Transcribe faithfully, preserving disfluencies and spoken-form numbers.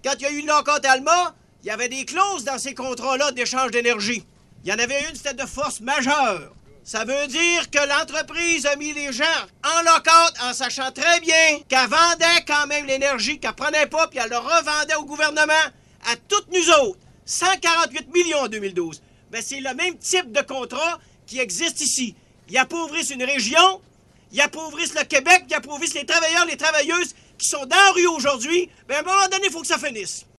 quand il y a eu le lockout Alma, il y avait des clauses dans ces contrats-là d'échange d'énergie. Il y en avait une, c'était de force majeure. Ça veut dire que l'entreprise a mis les gens en lockout en sachant très bien qu'elle vendait quand même l'énergie qu'elle prenait pas, puis elle le revendait au gouvernement à toutes nous autres. cent quarante-huit millions en deux mille douze. Ben, c'est le même type de contrat qui existe ici. Ils appauvrissent une région, ils appauvrissent le Québec, ils appauvrissent les travailleurs, les travailleuses qui sont dans la rue aujourd'hui. Ben, à un moment donné, il faut que ça finisse.